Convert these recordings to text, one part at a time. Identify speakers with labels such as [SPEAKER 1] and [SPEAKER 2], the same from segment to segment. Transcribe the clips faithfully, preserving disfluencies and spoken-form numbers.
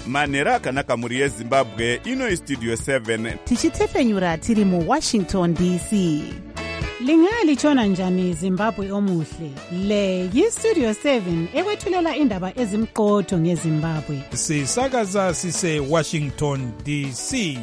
[SPEAKER 1] manhero akanaka mhuri yezimbabwe. Ino istudio seven
[SPEAKER 2] tichitefenyura tiri muwashington D C.
[SPEAKER 3] Lingalitshona njani Zimbabwe omuhle? Le yistudio seven ekwethulela indaba ezimqotho ngeZimbabwe.
[SPEAKER 4] Sisakaza sise Washington D C.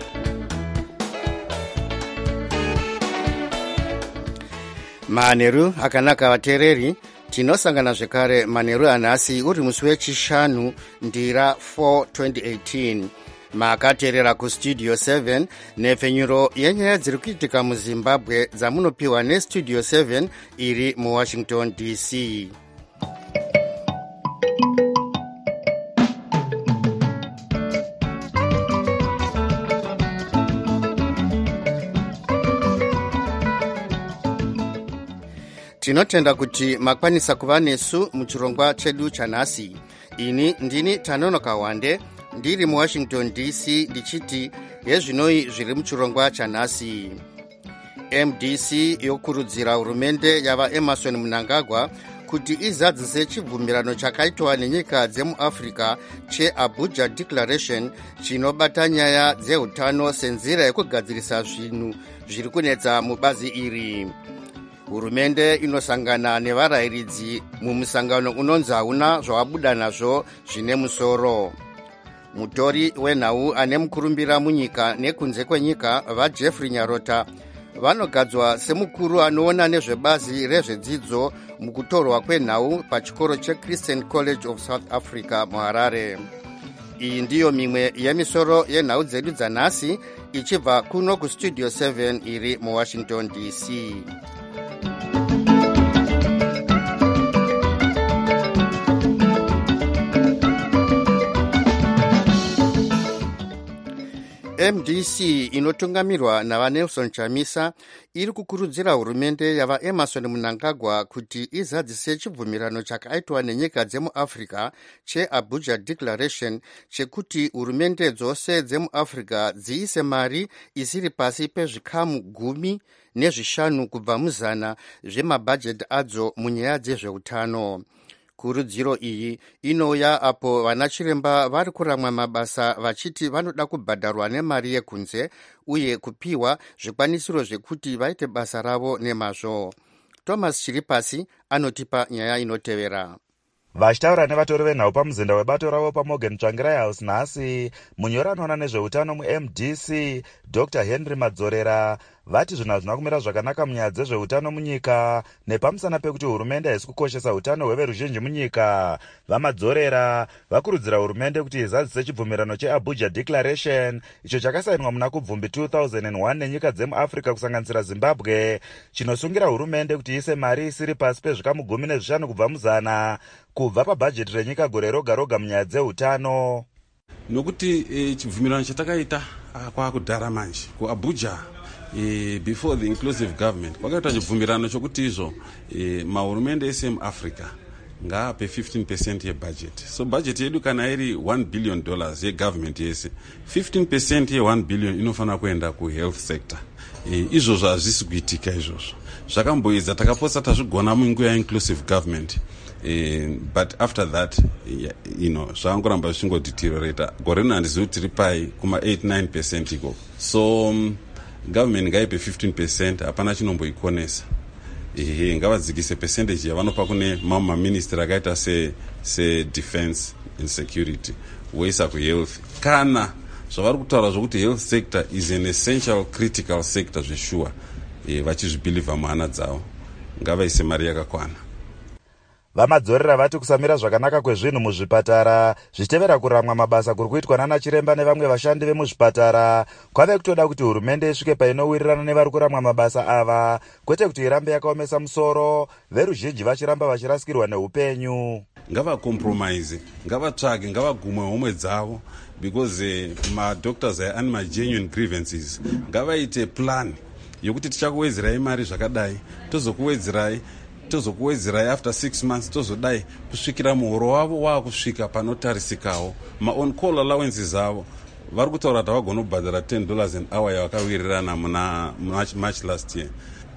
[SPEAKER 5] Manheru akanaka vateereri, tinosangana zvekare manheru anhasi uri musi wechishanu ndira four twenty eighteen. Makateerera kustudio seven nepfenyuro yenyaya dziri kuitika muZimbabwe dzamunopiwa nestudio seven iri muWashington D C. Tinotenda kuti makwanisa kuva nesu muchirongwa chedu chanhasi. Ini ndini Tanonoka Wande, ndiri muWashington D C ndichiti yezvinoi zviri muchirongwa chanhasi. M D C yokurudzira hurumende yava Emmerson Mnangagwa kuti izadzise chibvumirano chakaitwa nenyika dzemuAfrica cheAbuja Declaration chinobata nyaya dzehutano senzira yekugadzirisa zvinhu zviri kunetsa mubazi iri. Hurumende inosangana nevarayiridzi mumusangano unonzi hauna zvawabuda nazvo zvine musoro. Mutori wenhau ane mukurumbira munyika nekunze kwenyika vaJeffrey Nyarota vanogadzwa semukuru anoona nezvebazi rezvedzidzo mukutorwa kwenhau pachikoro cheChristian College of South Africa muHarare. Iyi ndiyo mimwe yemisoro yenhau dzedu dzanhasi ichibva kuno kustudio seven iri muWashington D C. M D C inotungamirwa navaNelson Chamisa iri kukurudzira hurumende yava Emmerson Mnangagwa kuti izadzise chibvumirano chakaitwa nenyika dzemuAfrica cheAbuja Declaration chekuti hurumende dzose dzemuAfrica dziise mari isiri pasi pezvikamu gumi nezvishanu kubva muzana zvemabhajeti adzo munyaya dzezveutano. Kurudziro iyi inouya apo vanachiremba vari kuramwa mabasa vachiti vanoda kubhadharwa nemari yekunze uye kupiwa zvikwanisiro zvekuti vaite basa ravo nemazvo. Thomas Chiripasi anotipa nyaya inotevera.
[SPEAKER 6] Vachitaura nevatori venhau pamuzinda webato ravo paMorgan Tsvangirai House nhasi, munyori anoona nezveutano muM D C Doctor Henry Madzorera vati zvinhu hazvina kumira zvakanaka munyaya dzezveutano munyika nepamusana pekuti hurumende haisi kukoshesa utano hweveruzhinji munyika. VaMadzorera vakurudzira hurumende kuti izadzise chibvumirano cheAbuja Declaration icho chakasainwa muna kubvumbi two thousand one nenyika dzemuAfrica kusanganisira Zimbabwe, chinosungira hurumende kuti ise mari isiri pasi pezvikamu gumi nezvishanu kubva muzana kubva pabhajeti renyika gore roga roga munyaya dzeutano.
[SPEAKER 7] Nokuti e, chibvumirano chatakaita kwakudhara manje kuAbuja e, before the inclusive government kwakaita chibvumirano chokuti izvo e, mahurumende ese muAfrica ngaape fifteen percent yebudget. So budget yedu kana iri one billion dollars yegovernment yese, fifteen percent ye one billion inofana kuenda kuhealth sector. E, izvozvo hazvisi kuitika izvozvo. Zvakamboedza takapotsa tazvigona munguva yeinclusive government. Uh, but after that, yeah, you know, zvangoramba zvichingodeteriorata. Gore rino handizivi tiri pai kuma eight nine percent iko. So um, government ngaipe fifteen percent hapana chinomboikonesa. Ehe, ngavadzikise percentage yavanopa kune mamwe maministry akaita se se defense and security woisa kuhealth. Kana zvavari kutaura zvokuti health sector is an essential critical sector zveshuwa, eh, vachizvibhilivha muhana dzavo, ngavaise mari yakakwana.
[SPEAKER 6] VaMadzorera vati kusamira zvakanaka kwezvinhu muzvipatara zvichitevera kuramwa mabasa kuri kuitwa nana chiremba nevamwe vashandi vemuzvipatara kwave kutoda kuti hurumende isvike painowirirana nevari kuramwa mabasa ava, kwete kuti irambe yakaomesa musoro, veruzhinji vachiramba vachirasikirwa neupenyu.
[SPEAKER 7] Ngavakompromise, ngavatsvage, ngavagumwe homwe dzavo, because uh, madoctors ane magenuine grievances. Ngavaite plan yokuti tichakuwedzerai mari zvakadai, tozokuwedzerai tozokuwedzerai after six months tozodai kusvikira muhoro wavo waakusvika panotarisikawo. Ma-on call allowances avo vari kutaura kuti havagona kubhadhara ten dollars an hour yavakawirirana muna March, March last year.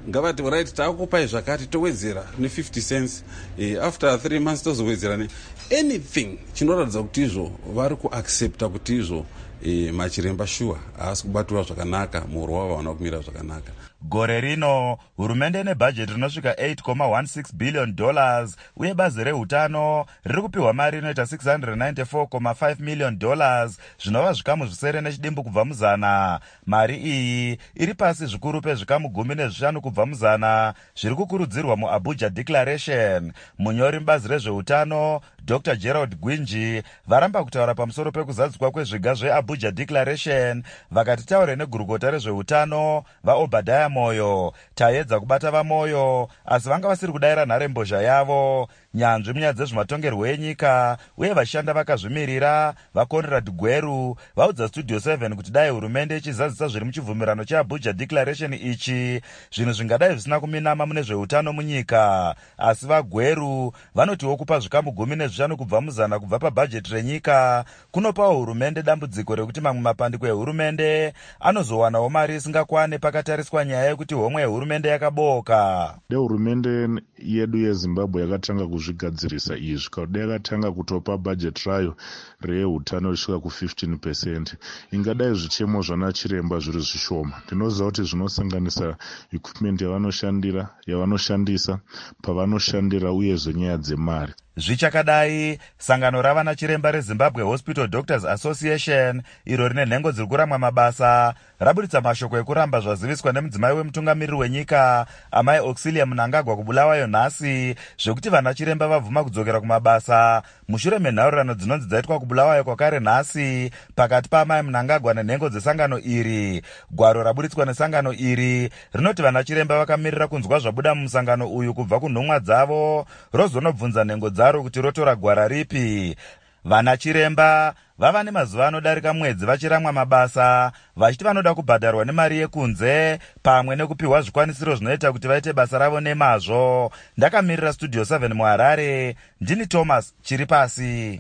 [SPEAKER 7] ngavati right taakupai zvakati towedzera ne-fifty cents eh, after three months tozowedzera ne anything chinoratidza kuti izvo vari kuaccepta kuti izvo eh, machiremba shuwa haasi kubatwa zvakanaka, muhuro wavo hauna kumira zvakanaka.
[SPEAKER 6] Gore rino hurumende nebhajeti rinosvika eight point sixteen billion dollars uye bazi reutano riri kupiwa mari inoita six hundred ninety-four point five million dollars zvinova zvikamu zvisere nechidimbu kubva muzana. Mari iyi iri pasi zvikuru pezvikamu gumi nezvishanu kubva muzana zviri kukurudzirwa muAbuja Declaration. Munyori mubazi rezveutano Doctor Gerald Gwinji varamba kutaura pamusoro pekuzadziswa kwezviga zveAbuja Declaration, vakati taure negurukota rezveutano vaObadiah Moyo, taedza kubata vaMoyo asi vanga vasiri kudayira nharembozha yavo. Nyanzvi munyaya dzezvematongerwo enyika uye vashanda vakazvimirira vaConrad Gweru vaudza Studio seven kuti dai hurumende ichizadzisa zviri muchibvumirano cheAbuja Declaration ichi, zvinhu zvingadai zvisina kuminama mune zveutano munyika. Asi vaGweru vanotiwo kupa zvikamu gumi nezvishanu kubva muzana kubva pabhajeti renyika kunopawo hurumende dambudziko rekuti mamwe mapandiko ehurumende anozowanawo mari isingakwane pakatariswa nyaya yekuti homwe yehurumende yakaboka.
[SPEAKER 8] Hurumende yedu yeZimbabwe yakatanga kuzvigadzirisa izvi kauda yakatanga kutopa bhajeti rayo reutano risvika ku-fifteen percent. Ingadai zvichemo zvana chiremba zviri zvishoma. Tinoziva kuti zvinosanganisa equipment yavanoshandira yavanoshandisa pavanoshandira uyezve nyaya dzemari.
[SPEAKER 6] Zvichakadai, sangano ravana chiremba reZimbabwe Hospital Doctors Association iro rine nhengo dziri kuramba mabasa rabuditsa mashoko ekuramba zvaziviswa nemudzimai wemutungamiriri wenyika amai Auxilia Mnangagwa kubulawayo nhasi zvekuti vana chiremba vabvuma kudzokera kumabasa mushure menhaurano dzinonzi dzaitwa kubulawayo kwakare nhasi pakati paamai Mnangagwa nenhengo dzesangano iri. Gwaro rabuditswa nesangano iri rinoti vana chiremba vakamirira kunzwa zvabuda mumusangano uyu kubva kunhumwa dzavo rozonobvunza nhengo dzaro kuti rotora gwara ripi. Vana chiremba vava nemazuva anodarika mwedzi vachiramwa mabasa vachiti vanoda kubhadharwa nemari yekunze pamwe nekupiwa zvikwanisiro zvinoita kuti vaite basa ravo nemazvo. Ndakamirira Studio seven muHarare, ndini Thomas Chiripasi.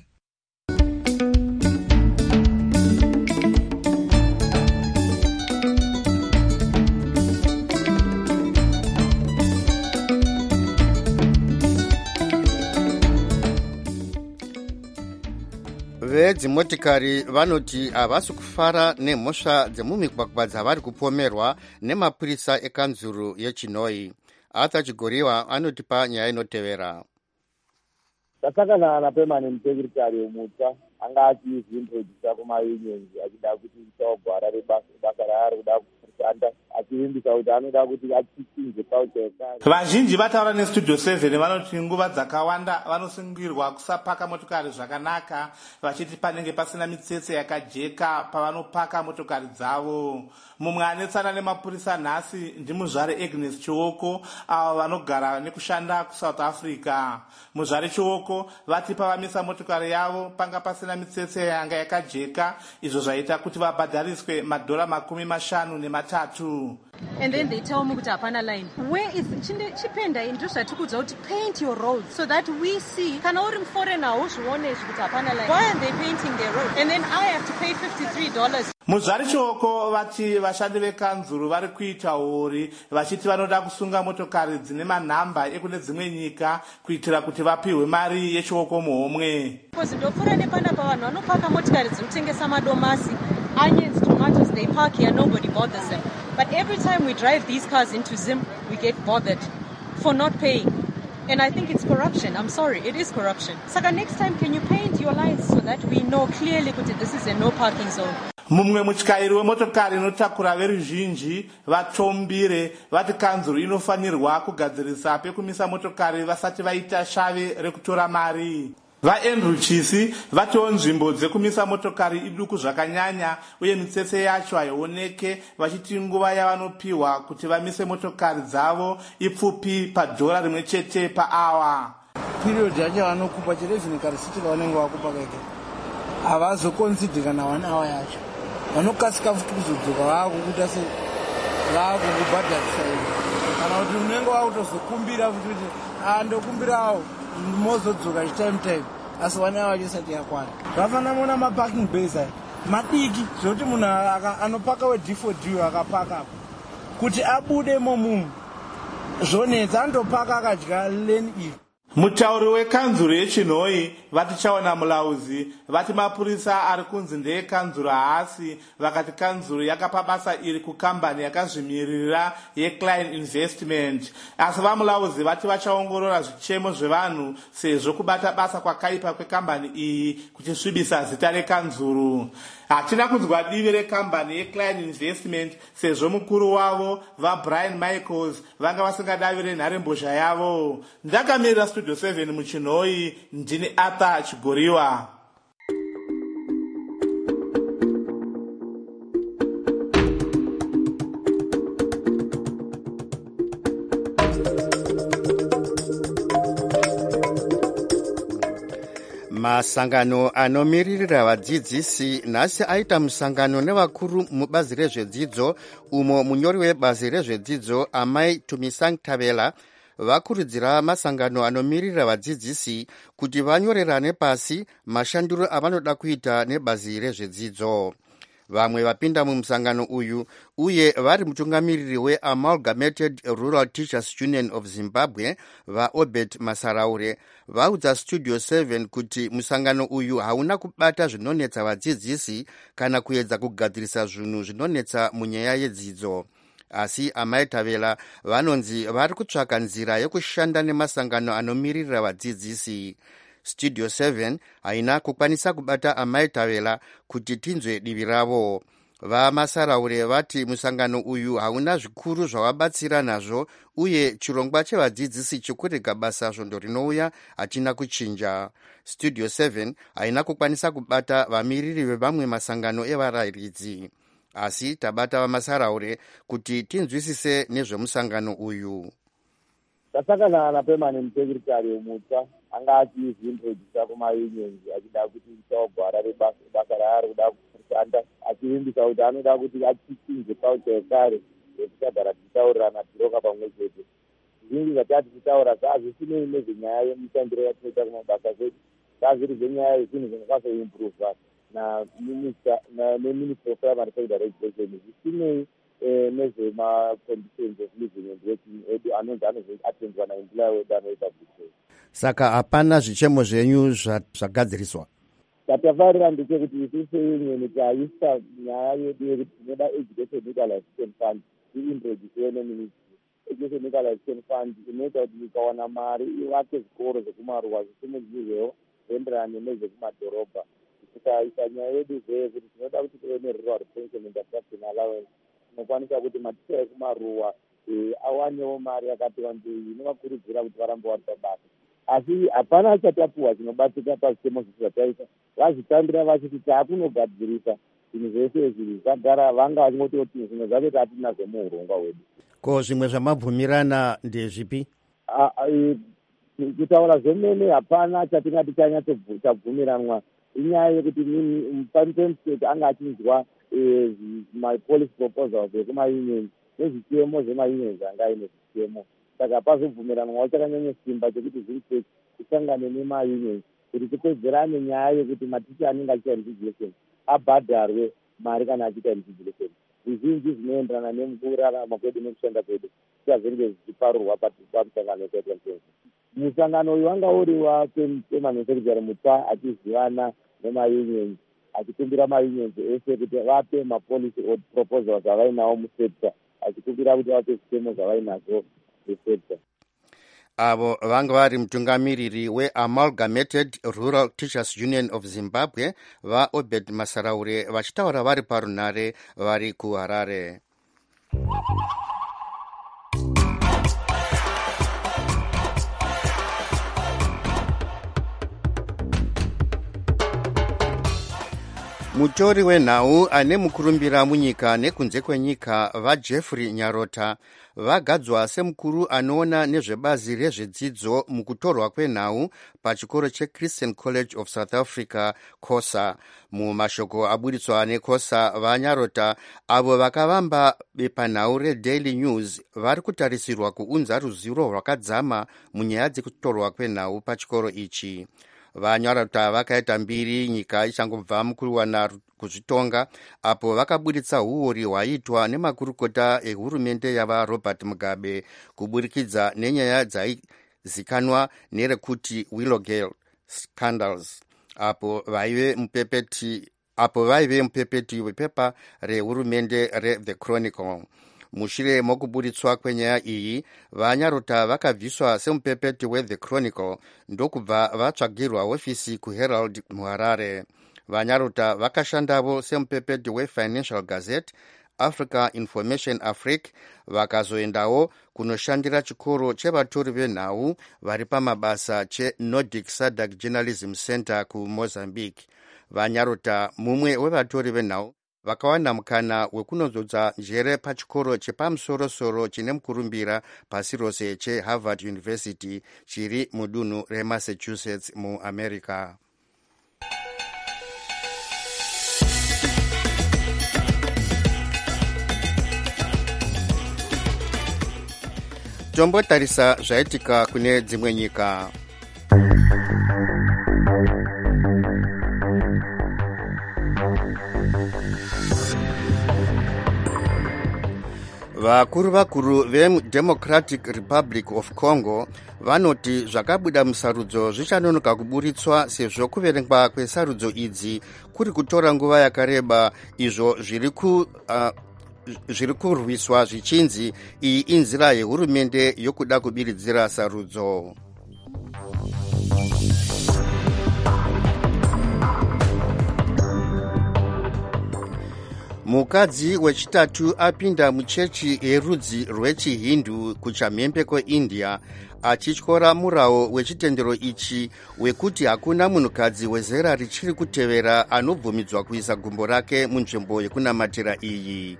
[SPEAKER 5] Vedzimotikari vanoti havasi kufara nemhosva dzemumigwagwa dzavari kupomerwa nemapurisa ekanzuru yeChinoi. Arthur Chigoriwa anotipa nyaya inotevera.
[SPEAKER 9] Tasangana na permanent secretary wemutsva anga achizvintrodusa kumaunions achida kuti isagwara rebasa raari kuda kushanda achivimbisa kuti anoda kuti achinje culture yekare.
[SPEAKER 10] Vazhinji vataura neStudio seven vanoti nguva dzakawanda vanosungirwa kusapaka motokari zvakanaka vachiti panenge pasina mitsetse yakajeka pavanopaka motokari dzavo. Mumwe anetsana nemapurisa nhasi ndimuzvare Agnes Chioko avo vanogara nekushanda kuSouth Africa. Muzvare Chioko vati pavamisa motokari yavo panga pasina mitsetse yanga yakajeka izvo zvaita kuti vabhadhariswe madhora makumi mashanu nematatu.
[SPEAKER 11] And then they tell me kuti hapana line. Where is chipenda indro zvatikudza kuti paint your roads so that we see kana uri muforeigner uzvione kuti hapana line. Why are they painting their road? And then I have to pay fifty-three dollars.
[SPEAKER 10] Muzvare Chioko vati vashandi vekanzuru vari kuita hori vachiti vanoda kusunga motokari dzine manhamba ekune dzimwe nyika kuitira kuti vapihwe mari yechioko muhomwe.
[SPEAKER 11] Because ndopfuura nepanda pavanhu vanopaka motokari dzinotengesa madomasi, onions, tomatoes, they park here, nobody bothers them. But every time we drive these cars into Zim, we get bothered for not paying. And I think it's corruption. I'm sorry, it is corruption. Saka, next time, can you paint your lights so that we know clearly that this is a no parking zone?
[SPEAKER 10] Mumwe mutyairi wemotokari inotakura veruzhinji vatombire vati kanzuru inofanirwa kugadzirisa pekumisa motokari vasati vaita shave rekutora mari. VaAndrew Chisi vatiwo nzvimbo dzekumisa motokari iduku zvakanyanya uye mitsetse yacho haioneke vachiti nguva yavanopiwa kuti vamise motokari dzavo ipfupi padhora rimwe chete paawa.
[SPEAKER 12] Period yacho vanokupa chirevhini karisiti vanenge vakupa keke havazokonsidhika na one hour yacho vanokasika futi kuzodzoka vakukuita se vakukubhadharisa kana kuti unenge wakutozokumbira futi kuti andokumbirawo mozodzoka chitime time asi one hour chisati yakwana. Vafanira mona maparking bays aya madiki zvokuti munhu anopaka wedhi four d akapaka kuti abude momumu zvonetsa andopaka akadya leni iyi.
[SPEAKER 10] Mutauri wekanzuro yechinhoi vati chaona mulauzi vati mapurisa ari kunzi ndeekanzuro haasi, vakati kanzuro yakapa basa iri kukambani yakazvimirira yeCline Investment. Asi vamulauzi vati vachaongorora zvichemo zvevanhu sezvo kubata basa kwakaipa kwekambani iyi kuchisvibisa zita rekanzuro. Hatina kunzwa divi rekambani yeCline Investment sezvo mukuru wavo vaBrian Michaels vanga vasingadavire nharembozha yavo. Ndakamirira Studio seven muchinhoi, ndini Arthur Chigoriwa.
[SPEAKER 5] Masangano anomiririra vadzidzisi nhasi aita musangano nevakuru mubazi rezvedzidzo, umo munyori webazi rezvedzidzo Amai Tumisang Tavela vakurudzira masangano anomirira vadzidzisi kuti vanyorerane pasi mashandiro avanoda kuita nebazi rezvedzidzo. Vamwe vapinda mumusangano uyu uye vari mutungamiriri weAmalgamated Rural Teachers Union of Zimbabwe vaObert Masaraure vaudza Studio seven kuti musangano uyu hauna kubata zvinonetsa vadzidzisi kana kuedza kugadzirisa zvinhu zvinonetsa munyaya yedzidzo. Asi Amai Tavela vanonzi vari kutsvaka nzira yekushanda nemasangano anomirira vadzidzisi. Studio seven haina kukwanisa kubata Amai Tavela kuti tinzwe divi ravo. VaMasaraure vati musangano uyu hauna zvikuru zvavabatsira nazvo uye chirongwa chevadzidzisi chokurega basa svondo rinouya hatina kuchinja. Studio seven haina kukwanisa kubata vamiriri vevamwe masangano evarayiridzi. Asi tabata vaMasaraure kuti tinzwisise nezvemusangano uyu.
[SPEAKER 9] Tasakana na permanent secretary mutsva anga achizvintrodusa kumaunions achida kuti isaogwara rebasa raari kuda kushanda, achivimbisa kuti anoda kuti achinje culture yekare yekuchagara tichitaurirana tiroka pamwe chete. Zvinji zvatati titaura zazvisinei nezvenyaya yemushandiro yatinoita kumabasa kwedu, zvazviri zvenyaya yezvinhu zvinokwasoimprova neministry of primary secondary education, zvisinei nezvemaconditions of living and working edu anonzi anozoatendwa naemployer wedu anoita kuti.
[SPEAKER 5] Saka hapana zvichemo zvenyu zvagadziriswa?
[SPEAKER 9] Chatafarira ndechekuti isusu seunion taisa nyaya yedu yekuti tinoda education equalization fund iintroduciwe neministry. Education equalization fund inoita kuti ikawana mari ivake zvikoro zvekumaruwa zvisimudzirwewo zvienderane nezvekumadhorobha. Tikaisa nyaya yedu zve kuti tinoda kuti tuve nerural pension and adoption allowance, tinokwanisa kuti maticha ekumaruwa awanewo mari yakati wandei inovakurudzira kuti varambe vari pabasa. Asi hapana achatapuwa chinobatsika pazvitemo zvisi zvataita. Vazvitambira vachiti taakunogadzirisa zvinhu zvese izvi zvagara vanga vachingototi zvimwe zvachoti hatinazvo muurongwa hwedu.
[SPEAKER 5] Ko zvimwe zvamabvumirana ndezvipi?
[SPEAKER 9] Kutaura zvemene hapana chatingati chanyatsobvumiranwa. Inyaya yekuti mufaniso state anga achinzwa my-policy proposals ekumaunions nezvichemo zvemaunions anga aine zvichemo. Saka pazobvumiranwa chakanyanya simba chekuti zviri kusangane nemaunions kuti tipedzerane nyaya yekuti maticha anenge achiita invigilation abhadharwe mari kana achiita invigilation. Zvizhinji zvinoenderana nemukurarama kwedu nekushanda kwedu zvichazenge zvichiparurwa pamusangano wekaitwa mutenzi. Musangano uyu wanga uri wapermanent secretary mutsva achizivana nemaunions achikumbira maunions ese kuti vape mapolicy proposals avainawo musekta, achikumbira kuti vape zvitemo zvavainazvo musekta.
[SPEAKER 5] Avo vanga vari mutungamiriri weAmalgamated Rural Teachers Union of Zimbabwe vaObert Masaraure vachitaura vari parunhare vari kuHarare. Mutori wenhau ane mukurumbira munyika nekunze kwenyika vaJeffrey Nyarota vagadzwa semukuru anoona nezvebazi rezvedzidzo mukutorwa kwenhau pachikoro cheChristian College of South Africa COSA. Mumashoko aburitswa neCOSA, vaNyarota avo vakavamba bepanhau reDaily News vari kutarisirwa kuunza ruzivo rwakadzama munyaya dzekutorwa kwenhau pachikoro ichi. Vanyarota vakaita mbiri nyika ichangobva mukuwana kuzvitonga, apo vakaburitsa huori hwaitwa nemakurukota ehurumende yava Robert Mugabe kuburikidza nenyaya dzaizikanwa nerekuti Willowgate scandals, apo vaive mupepeti apo vaive mupepeti wepepa rehurumende reThe Chronicle. Mushure mokuburitswa kwenyaya iyi, Vanyarota vakabviswa semupepeti weThe Chronicle ndokubva vatsvagirwa hofisi kuHerald muHarare. Vanyarota vakashandavo semupepeti weFinancial Gazette, Africa Information Africa, vakazoendawo kunoshandira chikoro chevatori venhau vari pamabasa cheNordic Sadak Journalism Center kuMozambique. Vanyarota, mumwe wevatori venhau, vakawana mukana wekunozodza njere pachikoro chepamusorosoro chine mukurumbira pasi rose cheHarvard University chiri mudunhu reMassachusetts muAmerica. Tombotarisa zvaitika kune dzimwe nyika. Vakuru vakuru veDemocratic Republic of Congo vanoti zvakabuda musarudzo zvichanonoka kuburitswa sezvo kuverengwa kwesarudzo idzi kuri kutora nguva yakareba, izvo zviri ku uh, zviri kurwiswa zvichinzi iyi inzira yehurumende yokuda kubiridzira sarudzo. Mukadzi wechitatu apinda muchechi yerudzi rwechihindu kuchamhembe kweIndia, achityora murawo wechitendero ichi wekuti hakuna munhukadzi wezera richiri kutevera anobvumidzwa kuisa gumbo rake munzvimbo yekunamatira iyi.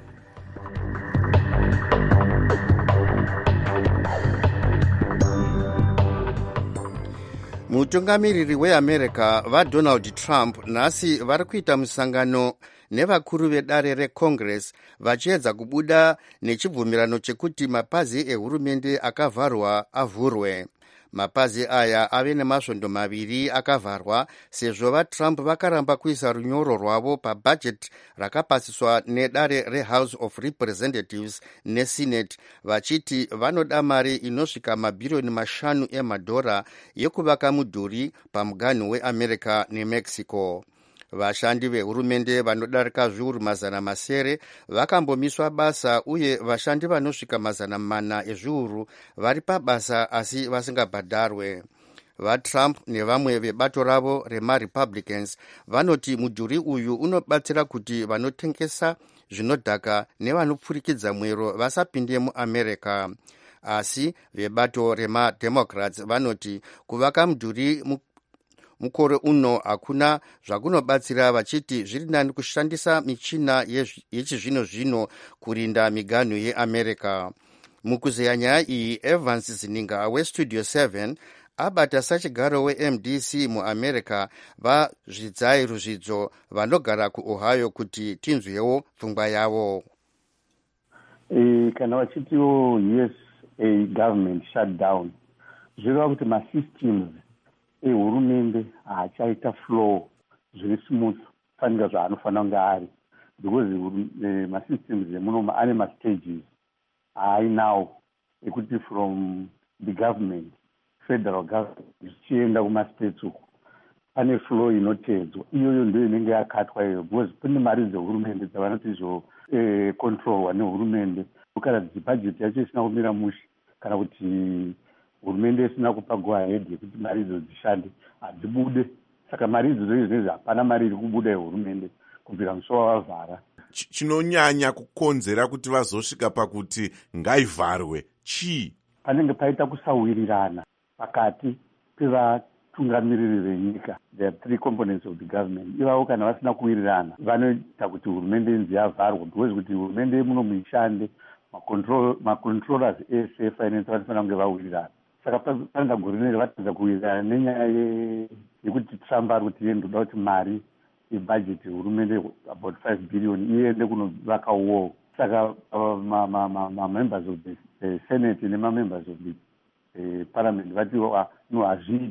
[SPEAKER 5] Mutungamiriri weAmerica vaDonald Trump nhasi vari kuita musangano nevakuru vedare reCongress vachiedza kubuda nechibvumirano chekuti mapazi ehurumende akavharwa avhurwe. Mapazi aya ave nemasvondo maviri akavharwa sezvo vaTrump vakaramba kuisa runyoro rwavo pabhajeti rakapasiswa nedare reHouse of Representatives neSenate, vachiti vanoda mari inosvika mabhirioni mashanu emadhora yekuvaka mudhuri pamuganhu weAmerica neMexico. Vashandi vehurumende vanodarika zviuru mazana masere vakambomiswa basa, uye vashandi vanosvika mazana mana ezviuru vari pabasa asi vasingabhadharwe. VaTrump nevamwe vebato ravo remaRepublicans vanoti mudhuri uyu unobatsira kuti vanotengesa zvinodhaka nevanopfurikidza mwero vasapinde muAmerica. Asi vebato remademocrats vanoti kuvaka mudhuri mukore uno hakuna zvakunobatsira, vachiti zviri nani kushandisa michina yechizvino zvino kurinda miganhu yeAmerica. Mukuzeya nyaya iyi, Evans Zininga weStudio seven abata sachigaro weM D C muAmerica vazvidzai ruzvidzo vanogara kuOhio kuti tinzwewo pfungwa yavo.
[SPEAKER 13] E, kana vachitiwo U S A government shutdown, zvireva kuti masystems ehurumende haachaita flow zviri smooth fanika zvaanofanira kunge ari, because uh, masystems emunomu ane mastages haainawo ekuti from the government, federal government zvichienda kumastates uku pane flow inotedzwa. Iyoyo ndio inenge yakatwa iyo, because kune mari dzehurumende dzavanoti zvo eh, controlwa nehurumende. Kana bhajeti yacho isina kumira mushe, kana kuti hurumende isina kupa go ahead yekuti mari idzo dzishande, hadzibude. Saka mari idzo zvinezvi hapana mari iri kubuda yehurumende kubvira musi wavavhara.
[SPEAKER 1] Chinonyanya kukonzera kuti vazosvika pakuti ngaivharwe chii?
[SPEAKER 13] Panenge paita kusawirirana pakati pevatungamiriri venyika. There are three components of the government. Ivavo kana vasina kuwirirana vanoita kuti hurumende inzi yavharwa, because kuti hurumende muno muishande macontrollers ese efinance vanofanira kunge vawirirana. Saka panoda gore vatadza kuwirirana nenyaya yekuti Trump ari kuti iye ndoda kuti mari ibudget hurumende about five billion iende kunovaka wall. Saka ma-members of the Senate nema-members of the parliament vati no hazviiti.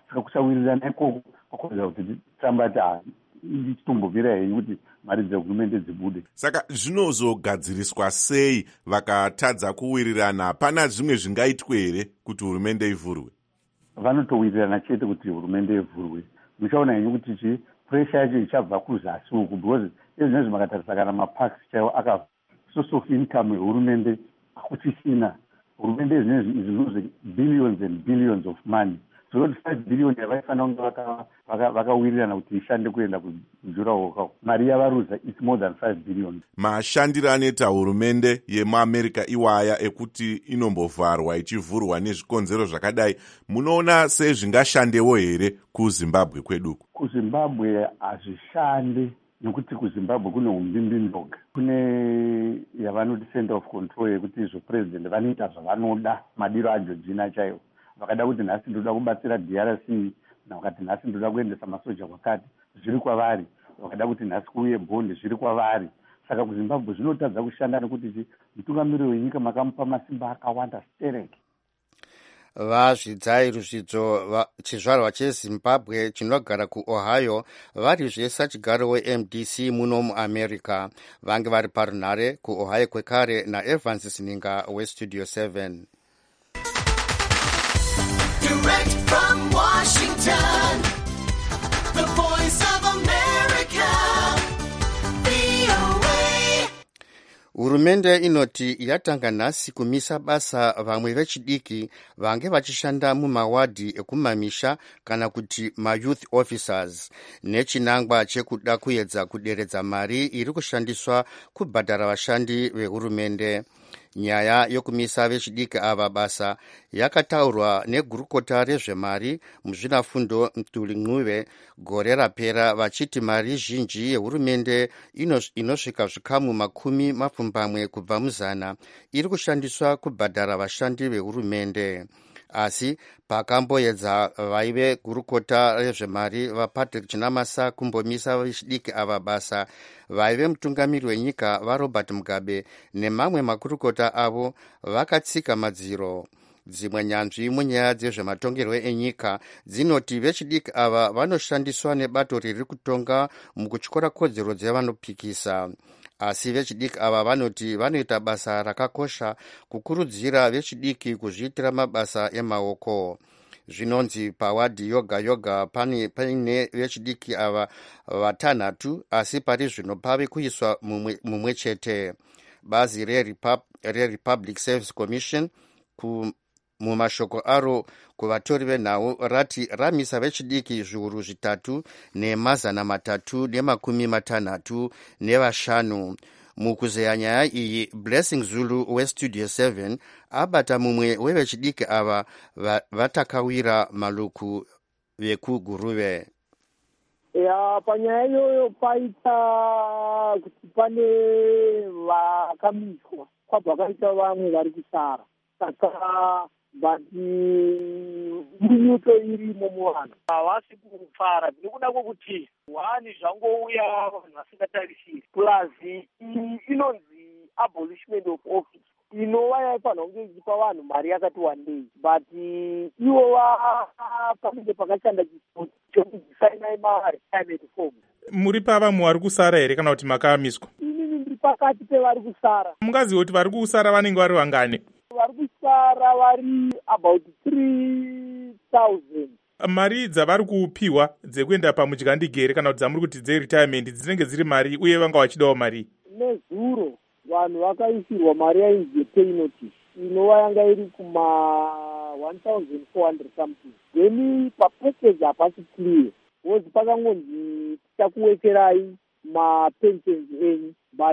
[SPEAKER 13] saka kusawirirana ikoko kwakonzera kuti Trump ati ichitombobvira hei kuti mari dzehurumende dzibude.
[SPEAKER 1] Saka zvinozogadziriswa sei vakatadza kuwirirana? Pana zvimwe zvingaitwe here kuti hurumende ivhurwe?
[SPEAKER 13] Vanotowirirana chete kuti hurumende ivhurwe. Muchaona henyu kuti chi pressure yacho ichabva kuzasi uku, because ezvinezvi makatarisa kana mapaks chaiwo aka source of income yehurumende hakuchisina. Hurumende ezvinezvi izinoze billions and billions of money. So kuti five billion yavaifanira kunge vakawirirana kuti ishande kuenda kujura hokao. Mari yavaruza it's more than five billion.
[SPEAKER 1] Mashandiro anoita hurumende yemuamerica iwaya ekuti inombovharwa ichivhurwa nezvikonzero zvakadai, munoona sezvingashandewo here kuZimbabwe kweduku?
[SPEAKER 13] KuZimbabwe hazvishande nekuti kuZimbabwe kune umbimbindoga, kune yavanoti center of control yekuti izvo president vanoita zvavanoda, madiro aJohjina chaiwo. Vakada kuti nhasi ndoda kubatsira D R C, vakati nhasi ndoda kuendesa masoja kwakati, zviri kwavari. Vakada kuti nhasi kuuye bhondi, zviri kwavari. Saka kuZimbabwe zvinotadza kushanda nekuti mutungamiriri wenyika makamupa masimba akawanda stereki.
[SPEAKER 5] Vazvidzai Ruzvidzo, chizvarwa cheZimbabwe chinogara kuOhio, vari zvese chigaro weM D C muno muAmerica. Vange vari parunhare kuOhio kwekare naEvans Sininga weStudio seven.
[SPEAKER 14] Direct from Washington, the voice of America, V O A.
[SPEAKER 5] Hurumende inoti yatanga nhasi kumisa basa vamwe vechidiki vange vachishanda mumawadhi ekumamisha kana kuti mayouth officers, nechinangwa chekuda kuedza kuderedza mari iri kushandiswa kubhadhara vashandi vehurumende. Nyaya yokumisa vechidiki ava basa yakataurwa negurukota rezvemari muzvinafundo Mtuli Ncube gore rapera, vachiti mari zhinji yehurumende inosvika zvikamu makumi mapfumbamwe kubva muzana iri kushandiswa kubhadhara vashandi vehurumende. Asi pakamboedza vaive gurukota rezvemari vaPatrick Chinamasa kumbomisa vechidiki ava basa, vaive mutungamiri wenyika vaRobert Mugabe nemamwe makurukota avo vakatsika madziro. Dzimwe nyanzvi munyaya dzezvematongerwo enyika dzinoti vechidiki ava vanoshandiswa nebato riri kutonga mukutyora kodzero dzevanopikisa. Asi vechidiki ava vanoti vanoita basa rakakosha kukurudzira vechidiki kuzviitira mabasa emaoko. Zvinonzi pawadhi yoga yoga pane paine vechidiki ava vatanhatu, asi pari zvino pave kuiswa mumwe, mumwe chete. Bazi reRepublic Service Commission ku mumashoko aro kuvatori venhau rati ramisa vechidiki zviuru zvitatu nemazana matatu nemakumi matanhatu nevashanu. Mukuzeya nyaya iyi, Blessing Zulu weStudio seven abata mumwe wevechidiki ava vatakawira maluku vekuguruve.
[SPEAKER 15] Ya, panyaya iyoyo paita kuti pane vakamiswa kwabva kaita vamwe vari kusara, saka bati munyuto irimo muvanhu havasi kufara nekuda kwokuti wani zvangouya vanhu vasingatarisiri, plus inonzi abolishment of office inova yaifanira kunge ichipa vanhu mari yakati wandei, but ivo panenge pakashanda chokudzisainai maretirement form.
[SPEAKER 4] Muri pavamwe vari kusara here kana kuti makamiswa?
[SPEAKER 15] Inini ndiri pakati pevari kusara.
[SPEAKER 4] Mungaziva kuti vari kusara vanenge vari vangane?
[SPEAKER 15] Vari kusara vari about three thousand.
[SPEAKER 4] Mari dzavari kupiwa dzekuenda pamudyandike kana kuti dzamuri kuti dzeretirement dzinenge dziri mari, uye vanga vachidawo mari?
[SPEAKER 15] Nezuro vanhu vakaisirwa mari yainzi pay notice inova yanga iri kuma one thousand four hundred something. Then papackage hapasi clear, wozi pakangonzi tichakuwedzerai mapensions enyu, but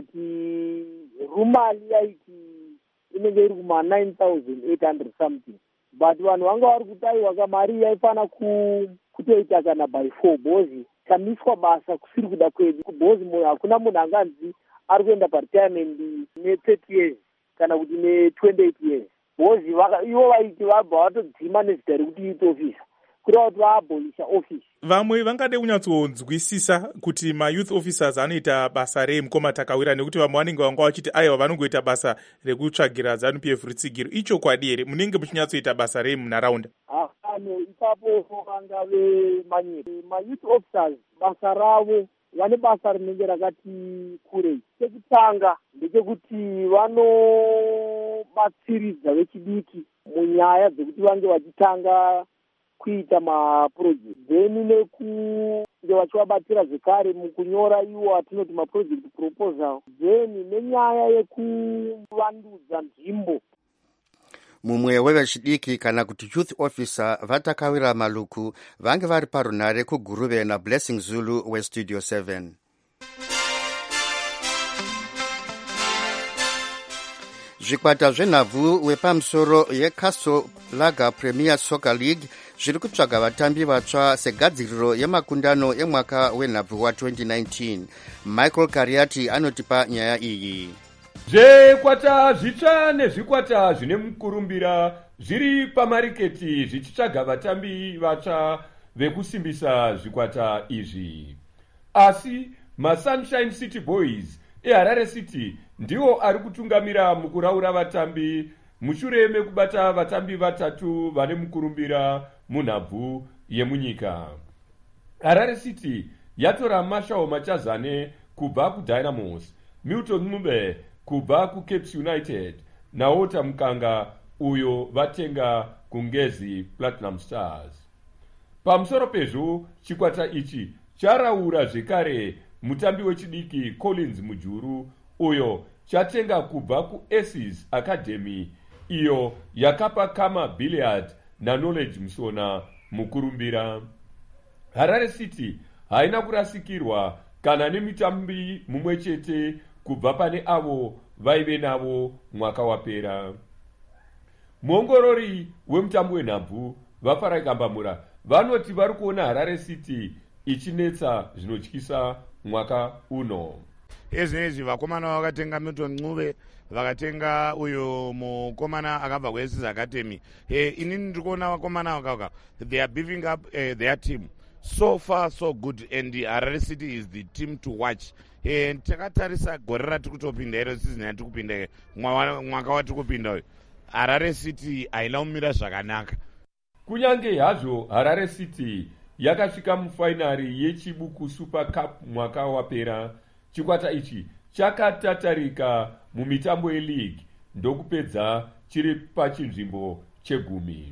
[SPEAKER 15] rumali yaiti inenge iri kuma nine thousand eight hundred something. But vanhu vanga vari kutaiwa kamari yaifana kutoita kana by four, bozi kamiswa basa kusiri kuda kwedu, bozi moyo hakuna munhu anganzi ari kuenda paretirement ne-thirty years kana kuti ne-twenty-eight years. Bozi ivo vaiti vabva vatodzima nezita rekuti youth officer kureva kuti vaabolisha office.
[SPEAKER 4] Vamwe vangade kunyatsonzwisisa kuti ma-youth officers anoita basa rei mukoma takawira, nekuti vamwe vanenge vanga vachiti aiwa vanongoita basa rekutsvagira ZANU P F rutsigiro. Icho kwadi here? Munenge muchinyatsoita basa rei munharaunda?
[SPEAKER 15] Ah, muungano ipapo vangave manyika. Mayouth officers basa ravo vane basa rinenge rakati kurei. Chekutanga ndechekuti vanobatsiridza vechidiki munyaya dzekuti vange vachitanga kuita maproject, then nekunge vachivabatsira zvekare mukunyora iwo atinoti maproject proposal, then nenyaya yekuvandudza nzvimbo.
[SPEAKER 5] mumwe wevechidiki kana kuti youth officer vatakawira maluku vange vari parunhare kuguruve nablessing zulu westudio seven. Zvikwata zvenhabvu wepamusoro yeCastle Lager Premier Soccer League zviri kutsvaga vatambi vatsva segadziriro yemakundano emwaka wenhabvu wa-twenty nineteen. Michael Kariati anotipa nyaya iyi.
[SPEAKER 16] Zvekwata zvitsva nezvikwata zvine mukurumbira zviri pamariketi zvichitsvaga vatambi vatsva vekusimbisa zvikwata izvi. Asi maSunshine City Boys eHarare City ndiwo ari kutungamira mukuraura vatambi mushure mekubata vatambi vatatu vane mukurumbira munhabvu yemunyika. Harare City yatora Mashao Machazane kubva kuDynamos, Milton Mube kubva kuCapes United naota Mukanga uyo vatenga kungezi Platinum Stars. Pamusoro pezvo chikwata ichi charaura zvekare mutambi wechidiki Collins Mujuru uyo chatenga kubva kuAces Academy iyo yakapa Kama Billiard na Knowledge Musona mukurumbira. Harare City haina kurasikirwa kana nemitambi mumwe chete kubva pane avo vaive navo mwaka wapera. Muongorori wemutambo wenhabvu vaFarakambamura vanoti vari kuona Harare City ichinetsa zvinotyisa mwaka uno.
[SPEAKER 17] Ezvinezvi vakomana vakatenga Milton Ncube, vakatenga uyo mukomana akabva kuAces Academy. Eh, inini ndikuona vakomana vakaka they are beefing up uh, their team. So far so good, and the Harare City is the team to watch. Eh, takatarisa gore ratiri kutopinda iro season yatiri kupinda mwaka watiri kupinda uyu. Harare City haina kumira zvakanaka.
[SPEAKER 16] Kunyange hazvo Harare City yakasvika mufainari yechibuku Super Cup mwaka wapera, chikwata ichi chakatatarika mumitambo yeleague ndokupedza chiri pachinzvimbo chegumi.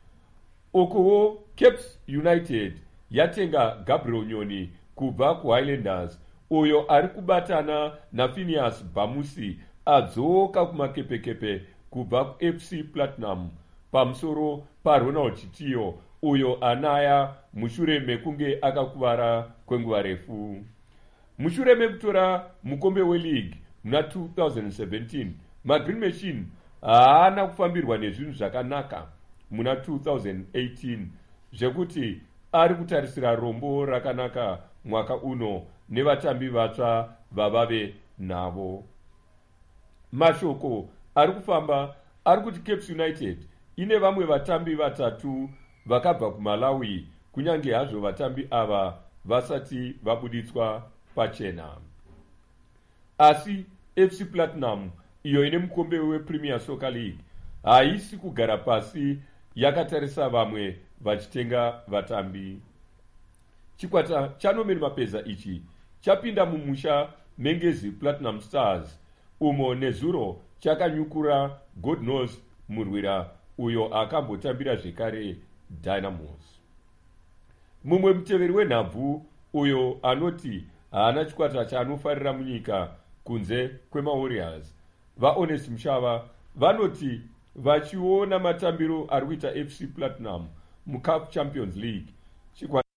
[SPEAKER 16] Ukuwo Capes United yatenga Gabriel Nyoni kubva kuHighlanders uyo ari kubatana naPhineas Bamusi adzoka kumakepekepe kubva kuF C Platinum pamusoro paRonald Chitiyo uyo anaya mushure mekunge akakuvara kwenguva refu. Mushure mekutora mukombe weleague muna two thousand seventeen, maGreen Machine haana kufambirwa nezvinhu zvakanaka muna two thousand eighteen zvekuti ari kutarisira rombo rakanaka mwaka uno nevatambi vatsva vavave navo. Mashoko ari kufamba ari kuti Capes United ine vamwe vatambi vatatu vakabva kuMalawi kunyange hazvo vatambi ava vasati vabuditswa pachena. Asi F C Platinum iyo ine mukombe wePremier Soccer League haisi kugara pasi, yakatarisa vamwe vachitenga vatambi. Chikwata chaNorman Mapeza ichi chapinda mumusha Mengezi Platinum Stars umo nezuro chakanyukura God knows Murwira uyo akambotambira zvekare Dynamos. Mumwe muteveri wenhabvu uyo anoti haana chikwata chaanofarira munyika kunze kwemaWarriors, vaHonest Mushava vanoti vachiona matambiro ari kuita F C Platinum muCup Champions League chikwata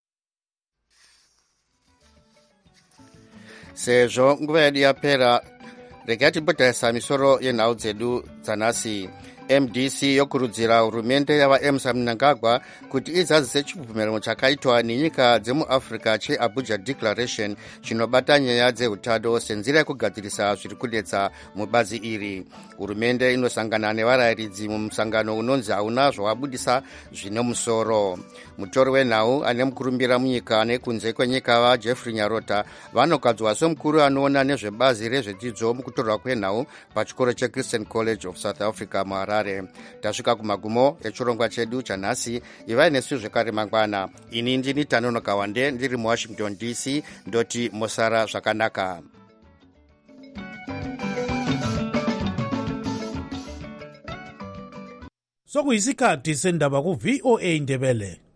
[SPEAKER 5] sezvo nguva yedu yapera, regai timbotayisa misoro yenhau dzedu dzanhasi. M D C yokurudzira hurumende yavaEmsa Mnangagwa kuti izadzise chibvumirano chakaitwa nenyika dzemuAfrica cheAbuja Declaration chinobata nyaya dzeutano senzira yekugadzirisa zviri kunetsa mubazi iri. Hurumende inosangana nevarayiridzi mumusangano unonzi hauna zvawabudisa zvine musoro. Mutori wenhau ane mukurumbira munyika nekunze kwenyika vaJeffrey Nyarota vanogadzwa somukuru anoona nezvebazi rezvedzidzo mukutorwa kwenhau pachikoro cheChristian College of South Africa muHarare. zvakare. Tasvika kumagumo echirongwa chedu chanhasi. Ivai nesu zvekare mangwana. Ini ndini Tanonoka Wande ndiri muwashington D C ndoti mosara zvakanaka.
[SPEAKER 18] Sokuyisikhathi sendaba ku V O A Ndebele.